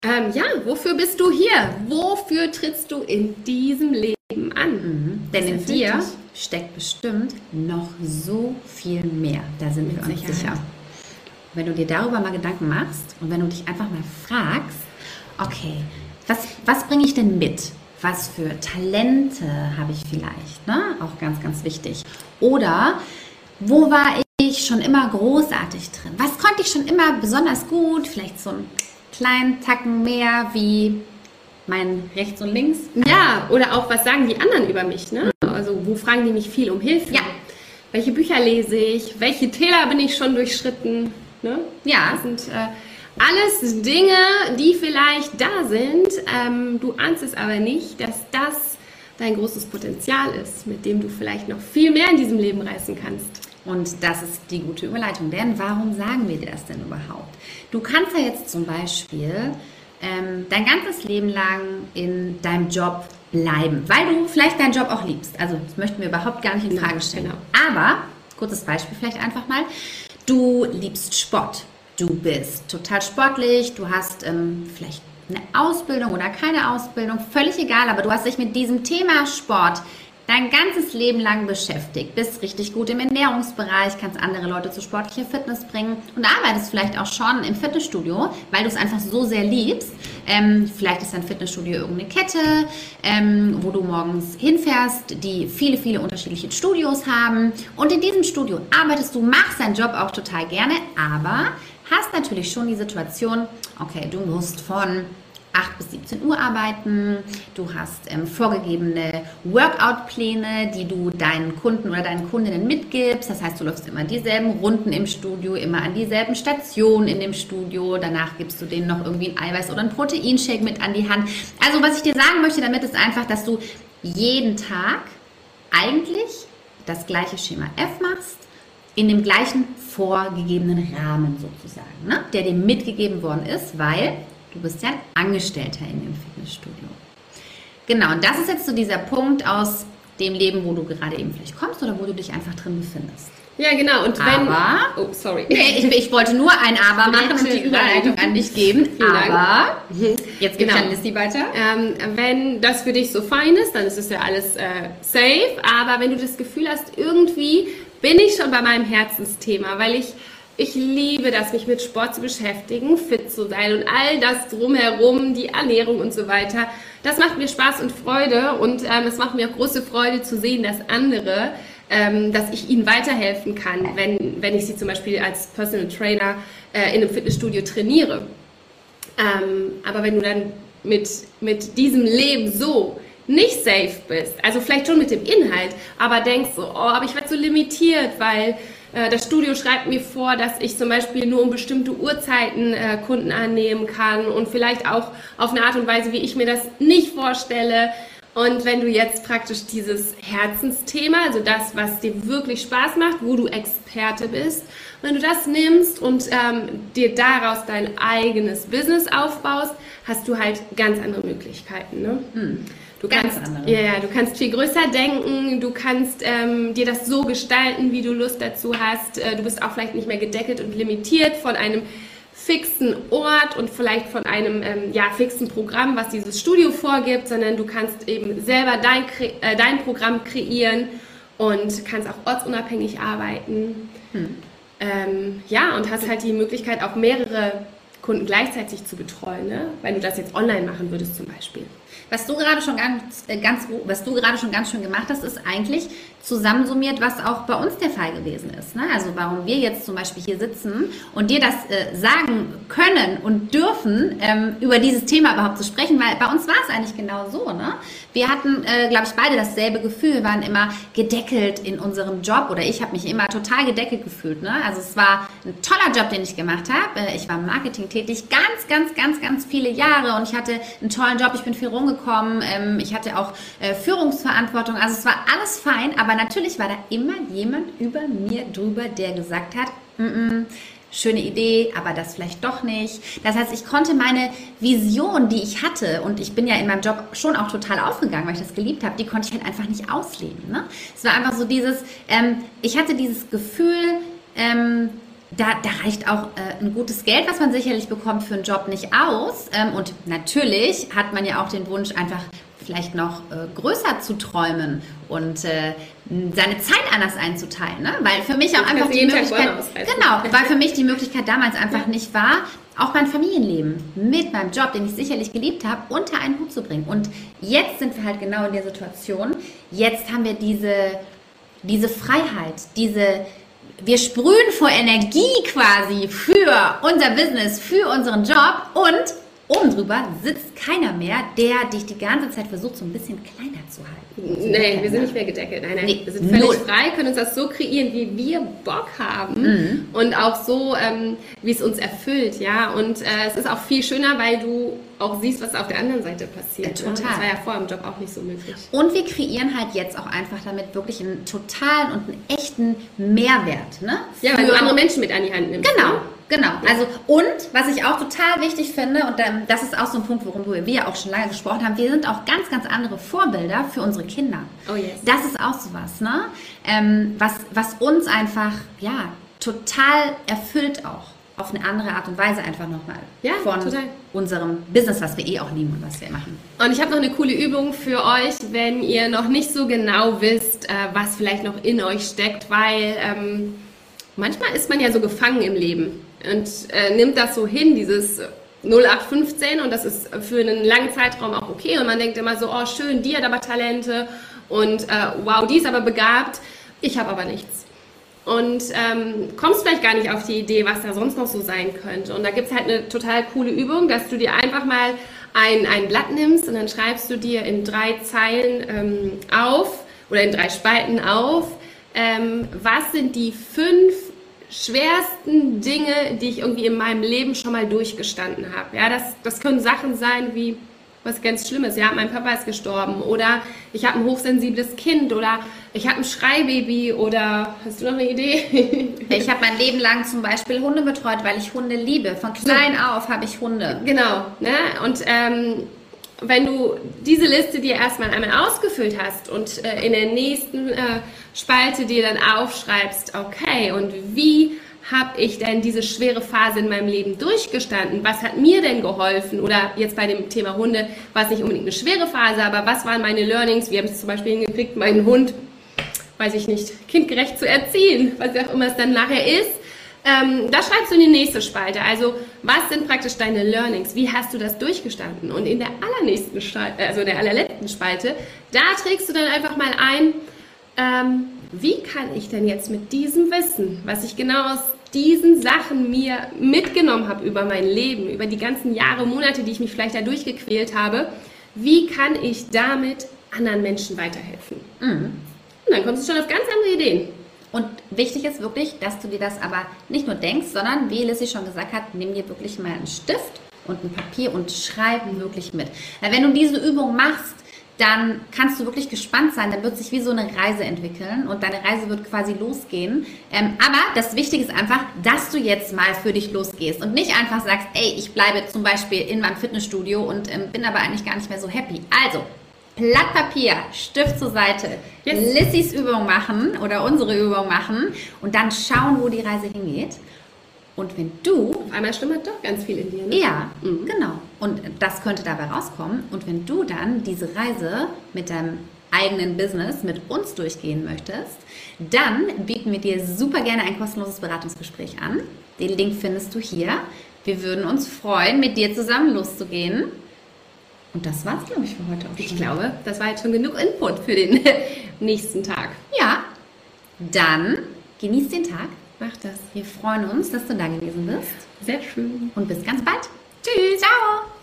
Ja, wofür bist du hier? Wofür trittst du in diesem Leben an? Denn Was in erfüllt dir dich? steckt bestimmt noch so viel mehr. Da sind wir uns Sicherheit. sicher. Wenn du dir darüber mal Gedanken machst und wenn du dich einfach mal fragst, okay, was bringe ich denn mit? Was für Talente habe ich vielleicht? Ne? Auch ganz, ganz wichtig. Oder wo war ich schon immer großartig drin? Was konnte ich schon immer besonders gut? Vielleicht so einen kleinen Tacken mehr wie mein rechts und links. Ja, oder auch, was sagen die anderen über mich? Ne? Also, wo fragen die mich viel um Hilfe? Ja. Welche Bücher lese ich? Welche Täler bin ich schon durchschritten? Ne? Ja. Das sind alles Dinge, die vielleicht da sind. Du ahnst es aber nicht, dass das dein großes Potenzial ist, mit dem du vielleicht noch viel mehr in diesem Leben reißen kannst. Und das ist die gute Überleitung. Denn warum sagen wir dir das denn überhaupt? Du kannst ja jetzt zum Beispiel dein ganzes Leben lang in deinem Job bleiben, weil du vielleicht deinen Job auch liebst. Also das möchten wir überhaupt gar nicht in Frage stellen. Genau. Aber, kurzes Beispiel vielleicht einfach mal, du liebst Sport. Du bist total sportlich, du hast vielleicht eine Ausbildung oder keine Ausbildung, völlig egal, aber du hast dich mit diesem Thema Sport dein ganzes Leben lang beschäftigt, bist richtig gut im Ernährungsbereich, kannst andere Leute zu sportlicher Fitness bringen und arbeitest vielleicht auch schon im Fitnessstudio, weil du es einfach so sehr liebst. Vielleicht ist dein Fitnessstudio irgendeine Kette, wo du morgens hinfährst, die viele, viele unterschiedliche Studios haben. Und in diesem Studio arbeitest du, machst deinen Job auch total gerne, aber hast natürlich schon die Situation, okay, du musst von 8 bis 17 Uhr arbeiten, du hast vorgegebene Workout-Pläne, die du deinen Kunden oder deinen Kundinnen mitgibst. Das heißt, du läufst immer dieselben Runden im Studio, immer an dieselben Stationen in dem Studio. Danach gibst du denen noch irgendwie ein Eiweiß oder ein Proteinshake mit an die Hand. Also was ich dir sagen möchte damit ist einfach, dass du jeden Tag eigentlich das gleiche Schema F machst, in dem gleichen vorgegebenen Rahmen sozusagen, ne? Der dir mitgegeben worden ist, weil du bist ja ein Angestellter in dem Fitnessstudio. Genau, und das ist jetzt so dieser Punkt aus dem Leben, wo du gerade eben vielleicht kommst oder wo du dich einfach drin befindest. Ja, genau. Und wenn... Aber, oh, sorry. ich wollte nur ein Aber machen und die Überleitung an dich geben. Vielen Dank. Aber, jetzt gebe ich Genau. an Lissi weiter. Wenn das für dich so fein ist, dann ist es ja alles safe. Aber wenn du das Gefühl hast, irgendwie bin ich schon bei meinem Herzensthema, weil ich liebe das, mich mit Sport zu beschäftigen, fit zu sein und all das drumherum, die Ernährung und so weiter. Das macht mir Spaß und Freude und es macht mir auch große Freude zu sehen, dass andere, dass ich ihnen weiterhelfen kann, wenn ich sie zum Beispiel als Personal Trainer in einem Fitnessstudio trainiere. Aber wenn du dann mit diesem Leben so nicht safe bist, also vielleicht schon mit dem Inhalt, aber denkst so, oh, aber ich werde so limitiert, weil das Studio schreibt mir vor, dass ich zum Beispiel nur um bestimmte Uhrzeiten Kunden annehmen kann und vielleicht auch auf eine Art und Weise, wie ich mir das nicht vorstelle. Und wenn du jetzt praktisch dieses Herzensthema, also das, was dir wirklich Spaß macht, wo du Experte bist, wenn du das nimmst und dir daraus dein eigenes Business aufbaust, hast du halt ganz andere Möglichkeiten, ne? Du kannst viel größer denken, du kannst dir das so gestalten, wie du Lust dazu hast. Du bist auch vielleicht nicht mehr gedeckelt und limitiert von einem fixen Ort und vielleicht von einem fixen Programm, was dieses Studio vorgibt, sondern du kannst eben selber dein Programm kreieren und kannst auch ortsunabhängig arbeiten. Und hast halt die Möglichkeit, auch mehrere Kunden gleichzeitig zu betreuen, ne? Wenn du das jetzt online machen würdest zum Beispiel. Was du gerade schon ganz schön gemacht hast, ist eigentlich zusammensummiert, was auch bei uns der Fall gewesen ist. Ne? Also warum wir jetzt zum Beispiel hier sitzen und dir das sagen können und dürfen, über dieses Thema überhaupt zu sprechen, weil bei uns war es eigentlich genau so. Ne? Wir hatten, glaube ich, beide dasselbe Gefühl, wir waren immer gedeckelt in unserem Job oder ich habe mich immer total gedeckelt gefühlt. Ne? Also es war ein toller Job, den ich gemacht habe. Ich war im Marketing tätig, ganz viele Jahre und ich hatte einen tollen Job, ich bin viel rumgekommen. Ich hatte auch Führungsverantwortung, also es war alles fein, aber natürlich war da immer jemand über mir drüber, der gesagt hat, schöne Idee, aber das vielleicht doch nicht. Das heißt, ich konnte meine Vision, die ich hatte, und ich bin ja in meinem Job schon auch total aufgegangen, weil ich das geliebt habe, die konnte ich halt einfach nicht ausleben. Ne? Es war einfach so dieses, ich hatte dieses Gefühl, da reicht auch ein gutes Geld, was man sicherlich bekommt, für einen Job nicht aus. Und natürlich hat man ja auch den Wunsch, einfach vielleicht noch größer zu träumen und seine Zeit anders einzuteilen. Ne? Weil für mich auch einfach die Möglichkeit, weil für mich die Möglichkeit damals einfach nicht war, auch mein Familienleben mit meinem Job, den ich sicherlich geliebt habe, unter einen Hut zu bringen. Und jetzt sind wir halt genau in der Situation. Jetzt haben wir diese Freiheit, wir sprühen vor Energie quasi für unser Business, für unseren Job und oben drüber sitzt keiner mehr, der dich die ganze Zeit versucht, so ein bisschen kleiner zu halten. Nee, wir sind nicht mehr gedeckelt. Nein, nee, wir sind völlig frei, können uns das so kreieren, wie wir Bock haben und auch so, wie es uns erfüllt. Ja? Und es ist auch viel schöner, weil du auch siehst, was auf der anderen Seite passiert. Total. Das war ja vor dem Job auch nicht so möglich. Und wir kreieren halt jetzt auch einfach damit wirklich einen totalen und einen echten Mehrwert. Ne? Ja, weil du andere Menschen mit an die Hand nimmst. Genau. Also, und was ich auch total wichtig finde, und das ist auch so ein Punkt, worüber wir auch schon lange gesprochen haben, wir sind auch ganz, ganz andere Vorbilder für unsere Kinder. Oh yes. Das ist auch sowas, ne? Was uns einfach, ja, total erfüllt auch. Auf eine andere Art und Weise einfach nochmal. Ja, von total. Unserem Business, was wir auch lieben und was wir machen. Und ich habe noch eine coole Übung für euch, wenn ihr noch nicht so genau wisst, was vielleicht noch in euch steckt, weil manchmal ist man ja so gefangen im Leben und nimmt das so hin, dieses 0815, und das ist für einen langen Zeitraum auch okay, und man denkt immer so, oh schön, die hat aber Talente und wow, die ist aber begabt, ich habe aber nichts. Und kommst vielleicht gar nicht auf die Idee, was da sonst noch so sein könnte. Und da gibt es halt eine total coole Übung, dass du dir einfach mal ein Blatt nimmst und dann schreibst du dir in 3 Zeilen auf oder in 3 Spalten auf, was sind die 5 schwersten Dinge, die ich irgendwie in meinem Leben schon mal durchgestanden habe. Ja, das können Sachen sein wie was ganz Schlimmes. Ja, mein Papa ist gestorben oder ich habe ein hochsensibles Kind oder ich habe ein Schreibaby oder hast du noch eine Idee? Ich habe mein Leben lang zum Beispiel Hunde betreut, weil ich Hunde liebe. Von klein auf habe ich Hunde. Genau. Ne? Und wenn du diese Liste dir erstmal einmal ausgefüllt hast und in der nächsten Spalte dir dann aufschreibst, okay, und wie habe ich denn diese schwere Phase in meinem Leben durchgestanden? Was hat mir denn geholfen? Oder jetzt bei dem Thema Hunde war es nicht unbedingt eine schwere Phase, aber was waren meine Learnings? Wie habe ich es zum Beispiel hingekriegt, meinen Hund, weiß ich nicht, kindgerecht zu erziehen, was auch immer es dann nachher ist. Da schreibst du in die nächste Spalte. Also, was sind praktisch deine Learnings? Wie hast du das durchgestanden? Und in der allernächsten Spalte, also der allerletzten Spalte, da trägst du dann einfach mal ein, wie kann ich denn jetzt mit diesem Wissen, was ich genau aus diesen Sachen mir mitgenommen habe über mein Leben, über die ganzen Jahre, Monate, die ich mich vielleicht da durchgequält habe, wie kann ich damit anderen Menschen weiterhelfen? Und dann kommst du schon auf ganz andere Ideen. Und wichtig ist wirklich, dass du dir das aber nicht nur denkst, sondern, wie Lissy schon gesagt hat, nimm dir wirklich mal einen Stift und ein Papier und schreib wirklich mit. Weil wenn du diese Übung machst, dann kannst du wirklich gespannt sein, dann wird sich wie so eine Reise entwickeln und deine Reise wird quasi losgehen. Aber das Wichtige ist einfach, dass du jetzt mal für dich losgehst und nicht einfach sagst, ey, ich bleibe zum Beispiel in meinem Fitnessstudio und bin aber eigentlich gar nicht mehr so happy. Also, Blatt Papier, Stift zur Seite, yes. Lissys Übung machen oder unsere Übung machen und dann schauen, wo die Reise hingeht. Und wenn du... Auf einmal schlummert doch ganz viel in dir, ne? Ja, genau. Und das könnte dabei rauskommen. Und wenn du dann diese Reise mit deinem eigenen Business mit uns durchgehen möchtest, dann bieten wir dir super gerne ein kostenloses Beratungsgespräch an. Den Link findest du hier. Wir würden uns freuen, mit dir zusammen loszugehen. Und das war's, glaube ich, für heute auch schon. Ich glaube, das war jetzt schon genug Input für den nächsten Tag. Ja, dann genieß den Tag. Mach das. Wir freuen uns, dass du da gewesen bist. Sehr schön. Und bis ganz bald. Tschüss. Ciao.